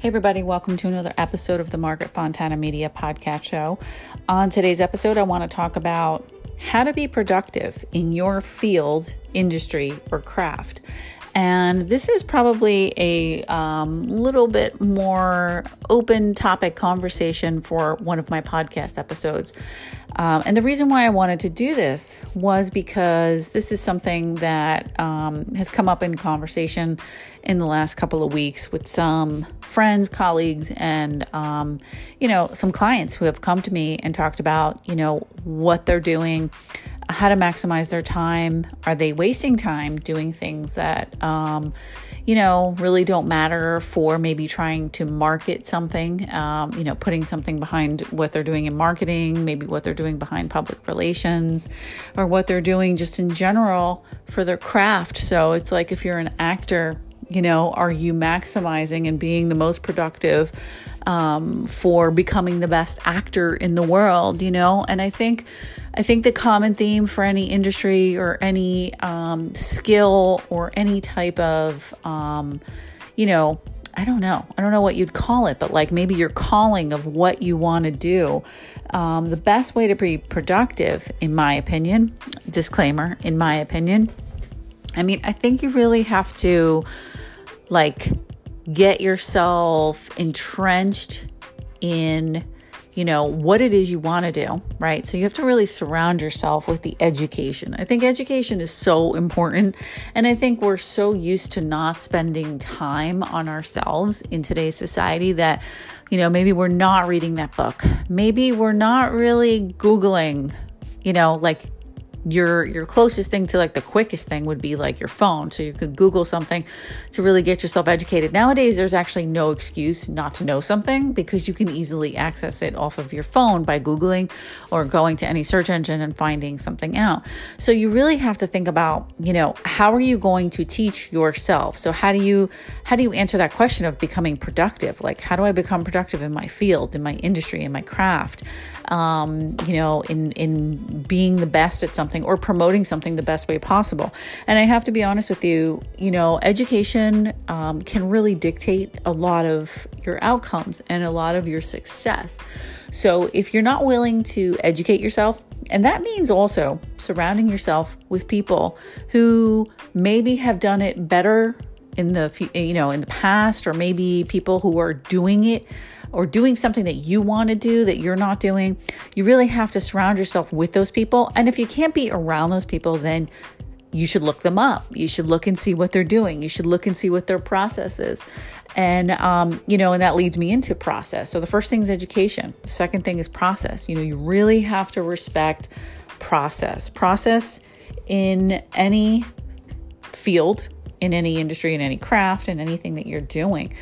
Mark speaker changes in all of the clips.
Speaker 1: Hey everybody, welcome to another episode of the Margaret Fontana Media Podcast Show. On today's episode, I want to talk about how to be productive in your field, industry, or craft. And this is probably a little bit more open topic conversation for one of my podcast episodes. And the reason why I wanted to do this was because this is something that has come up in conversation in the last couple of weeks with some friends, colleagues, and, some clients who have come to me and talked about, what they're doing, how to maximize their time. Are they wasting time doing things that, really don't matter for maybe trying to market something, putting something behind what they're doing in marketing, maybe what they're doing behind public relations, or what they're doing just in general for their craft. So it's like if you're an actor, are you maximizing and being the most productive for becoming the best actor in the world, And I think the common theme for any industry or any skill or any type of, I don't know what you'd call it, but like maybe your calling of what you want to do. The best way to be productive, in my opinion, disclaimer, in my opinion, I think you really have to get yourself entrenched in, what it is you want to do, right? So you have to really surround yourself with the education. I think education is so important. And I think we're so used to not spending time on ourselves in today's society that, maybe we're not reading that book. Maybe we're not really Googling, your closest thing to the quickest thing would be your phone. So you could Google something to really get yourself educated. Nowadays, there's actually no excuse not to know something because you can easily access it off of your phone by Googling or going to any search engine and finding something out. So you really have to think about, how are you going to teach yourself? So how do you answer that question of becoming productive? How do I become productive in my field, in my industry, in my craft? In being the best at something or promoting something the best way possible. And I have to be honest with you, education can really dictate a lot of your outcomes and a lot of your success. So if you're not willing to educate yourself, and that means also surrounding yourself with people who maybe have done it better in the past, or maybe people who are doing it or doing something that you want to do that you're not doing, you really have to surround yourself with those people. And if you can't be around those people, then you should look them up. You should look and see what they're doing. You should look and see what their process is. And, and that leads me into process. So the first thing is education. The second thing is process. You really have to respect process. Process in any field, in any industry, in any craft, in anything that you're doing,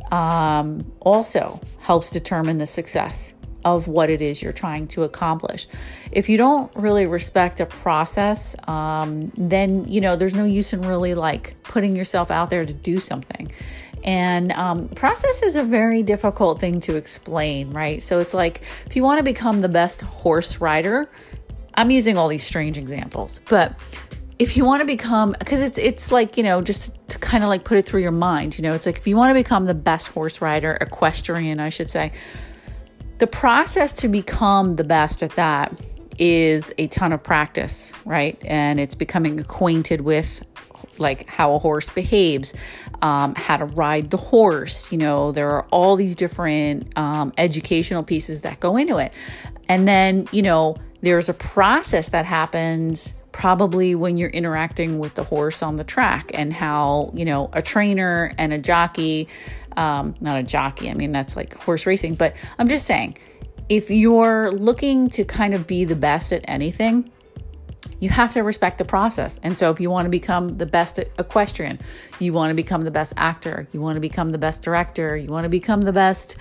Speaker 1: also helps determine the success of what it is you're trying to accomplish. If you don't really respect a process, then, there's no use in really putting yourself out there to do something. And process is a very difficult thing to explain, right? So it's if you want to become the best horse rider, I'm using all these strange examples, but if you want to become, because it's just to kind of put it through your mind, it's if you want to become the best horse rider, equestrian, I should say, the process to become the best at that is a ton of practice, right? And it's becoming acquainted with how a horse behaves, how to ride the horse. There are all these different educational pieces that go into it. And then, there's a process that happens probably when you're interacting with the horse on the track, and how, a trainer and a jockey, not a jockey, that's horse racing, but I'm just saying, if you're looking to kind of be the best at anything, you have to respect the process. And so if you want to become the best equestrian, you want to become the best actor, you want to become the best director, you want to become the best,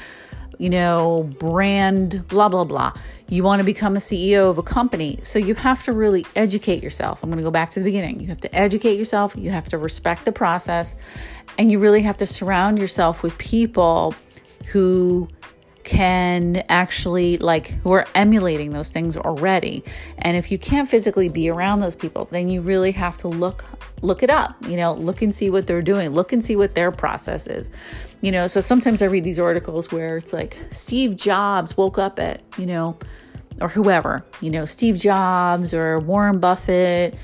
Speaker 1: brand, blah, blah, blah. You want to become a CEO of a company. So you have to really educate yourself. I'm going to go back to the beginning. You have to educate yourself. You have to respect the process. And you really have to surround yourself with people who can actually who are emulating those things already. And if you can't physically be around those people, then you really have to look it up, look and see what they're doing, look and see what their process is. So sometimes I read these articles where it's like Steve Jobs woke up at, or whoever, Steve Jobs or Warren Buffett,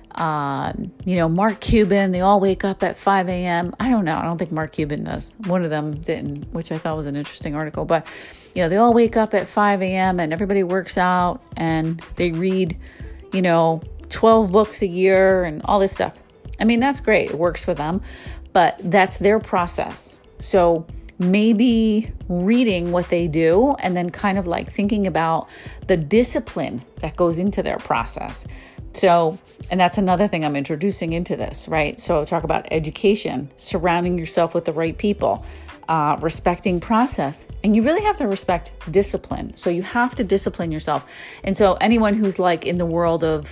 Speaker 1: Mark Cuban, they all wake up at 5 a.m. I don't know. I don't think Mark Cuban does. One of them didn't, which I thought was an interesting article. But, they all wake up at 5 a.m. and everybody works out and they read, 12 books a year and all this stuff. I mean, that's great. It works for them, but that's their process. So maybe reading what they do and then kind of thinking about the discipline that goes into their process. So, and that's another thing I'm introducing into this, right? So I'll talk about education, surrounding yourself with the right people, respecting process. And you really have to respect discipline. So you have to discipline yourself. And so anyone who's in the world of,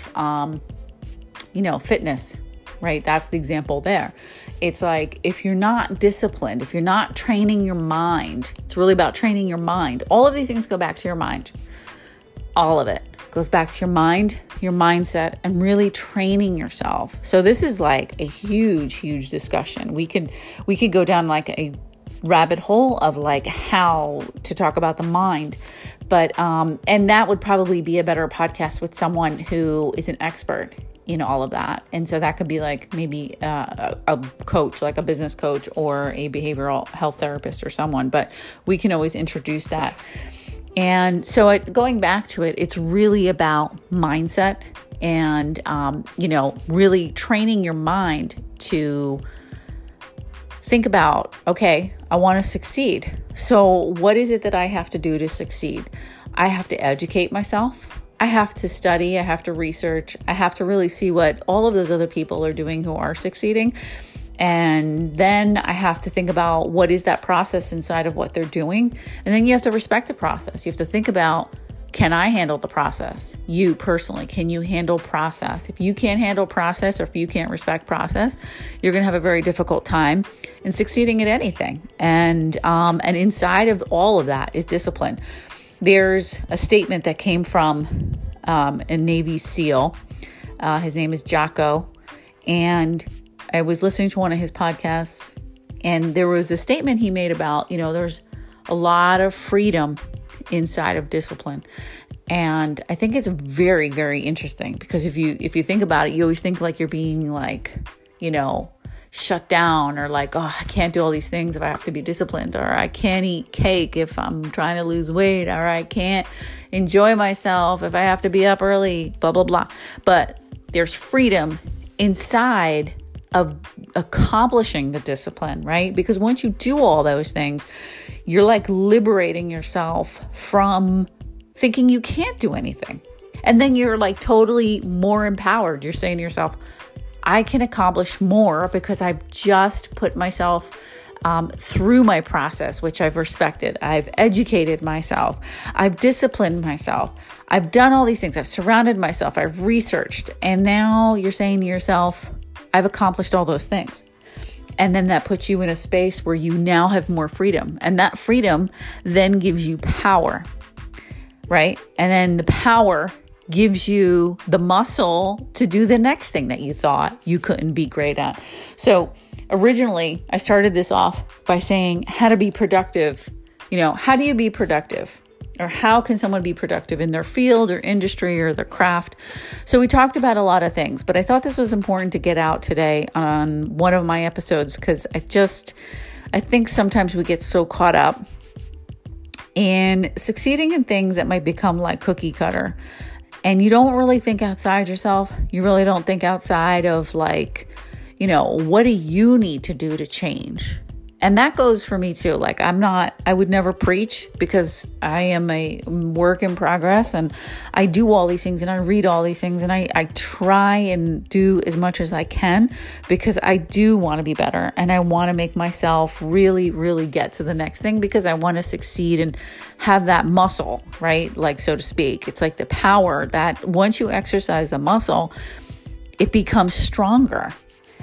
Speaker 1: fitness, right? That's the example there. It's if you're not disciplined, if you're not training your mind, it's really about training your mind. All of these things go back to your mind. All of it goes back to your mind, your mindset, and really training yourself. So this is a huge, huge discussion. We could go down a rabbit hole of how to talk about the mind. But, and that would probably be a better podcast with someone who is an expert in all of that. And so that could be maybe a coach, a business coach or a behavioral health therapist or someone, but we can always introduce that. And so going back to it, it's really about mindset and, really training your mind to think about, okay, I want to succeed. So what is it that I have to do to succeed? I have to educate myself. I have to study. I have to research. I have to really see what all of those other people are doing who are succeeding. And then I have to think about what is that process inside of what they're doing. And then you have to respect the process. You have to think about, can I handle the process? You personally, can you handle process? If you can't handle process or if you can't respect process, you're going to have a very difficult time in succeeding at anything. And inside of all of that is discipline. There's a statement that came from a Navy SEAL. His name is Jocko. And I was listening to one of his podcasts, and there was a statement he made about, there's a lot of freedom inside of discipline. And I think it's very, very interesting because if you think about it, you always think you're being shut down or I can't do all these things if I have to be disciplined, or I can't eat cake if I'm trying to lose weight, or I can't enjoy myself if I have to be up early, blah, blah, blah. But there's freedom inside of accomplishing the discipline, right? Because once you do all those things, you're liberating yourself from thinking you can't do anything. And then you're totally more empowered. You're saying to yourself, I can accomplish more because I've just put myself through my process, which I've respected. I've educated myself. I've disciplined myself. I've done all these things. I've surrounded myself. I've researched. And now you're saying to yourself, I've accomplished all those things. And then that puts you in a space where you now have more freedom. And that freedom then gives you power, right? And then the power gives you the muscle to do the next thing that you thought you couldn't be great at. So originally, I started this off by saying how to be productive. How do you be productive? Or how can someone be productive in their field or industry or their craft? So we talked about a lot of things, but I thought this was important to get out today on one of my episodes because I think sometimes we get so caught up in succeeding in things that might become cookie cutter. And you don't really think outside yourself. You really don't think outside of what do you need to do to change? And that goes for me too. I would never preach because I am a work in progress and I do all these things and I read all these things and I try and do as much as I can because I do want to be better and I want to make myself really, really get to the next thing because I want to succeed and have that muscle, right? So to speak, it's the power that once you exercise the muscle, it becomes stronger.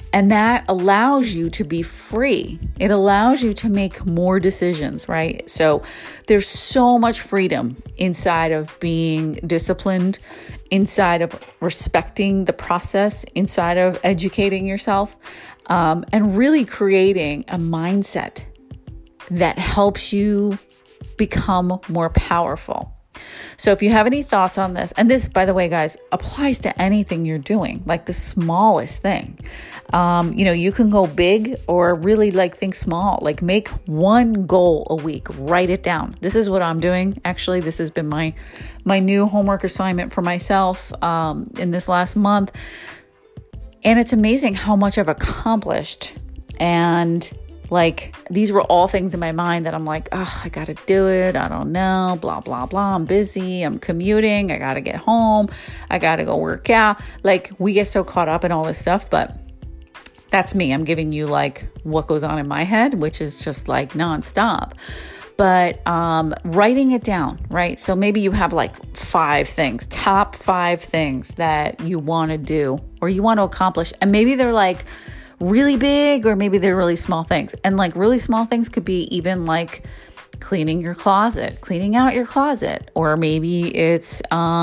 Speaker 1: And that allows you to be free. It allows you to make more decisions, right? So there's so much freedom inside of being disciplined, inside of respecting the process, inside of educating yourself, and really creating a mindset that helps you become more powerful. So if you have any thoughts on this, and this, by the way, guys, applies to anything you're doing, like the smallest thing. You can go big or really think small, make one goal a week, write it down. This is what I'm doing. Actually, this has been my new homework assignment for myself in this last month. And it's amazing how much I've accomplished. And these were all things in my mind that I'm I got to do it. I don't know, blah, blah, blah. I'm busy. I'm commuting. I got to get home. I got to go work out. We get so caught up in all this stuff, but that's me. I'm giving you what goes on in my head, which is just nonstop. But writing it down, right? So maybe you have 5 things, top 5 things that you want to do or you want to accomplish. And maybe they're really big, or maybe they're really small things. And really small things could be even cleaning your closet, cleaning out your closet, or maybe it's,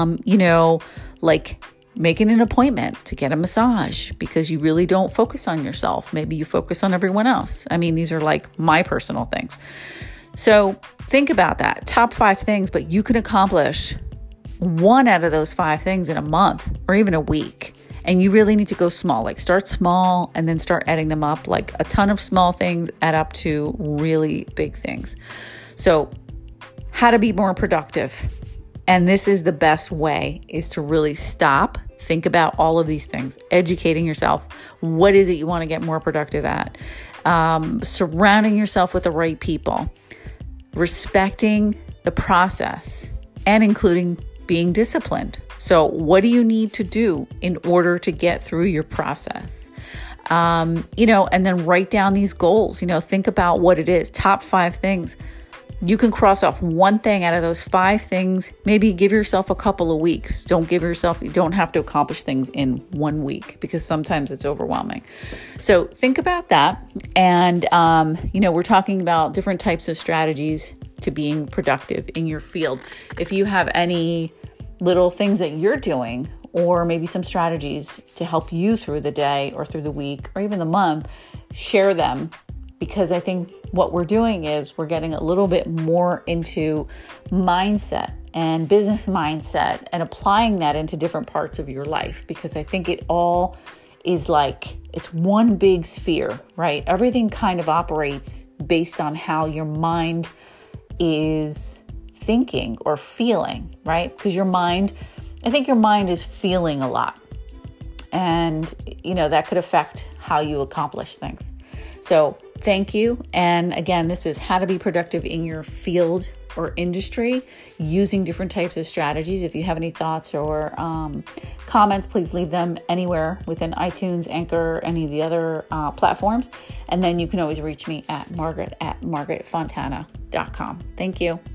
Speaker 1: making an appointment to get a massage because you really don't focus on yourself. Maybe you focus on everyone else. I mean, these are my personal things. So think about that. Top 5 things, but you can accomplish 1 out of those 5 things in a month or even a week. And you really need to go small, start small and then start adding them up. A ton of small things add up to really big things. So how to be more productive. And this is the best way, is to really stop, think about all of these things, educating yourself. What is it you want to get more productive at? Surrounding yourself with the right people, respecting the process, and including being disciplined. So what do you need to do in order to get through your process? And then write down these goals, think about what it is, top 5 things. You can cross off 1 thing out of those 5 things. Maybe give yourself a couple of weeks. You don't have to accomplish things in 1 week because sometimes it's overwhelming. So think about that. And, we're talking about different types of strategies to being productive in your field. If you have any little things that you're doing, or maybe some strategies to help you through the day or through the week or even the month, share them. Because I think what we're doing is we're getting a little bit more into mindset and business mindset and applying that into different parts of your life. Because I think it all is it's one big sphere, right? Everything kind of operates based on how your mind is thinking or feeling, right? Because I think your mind is feeling a lot. And, that could affect how you accomplish things. So thank you. And again, this is how to be productive in your field or industry using different types of strategies. If you have any thoughts or comments, please leave them anywhere within iTunes, Anchor, any of the other platforms. And then you can always reach me at margaret@margaretfontana.com. Thank you.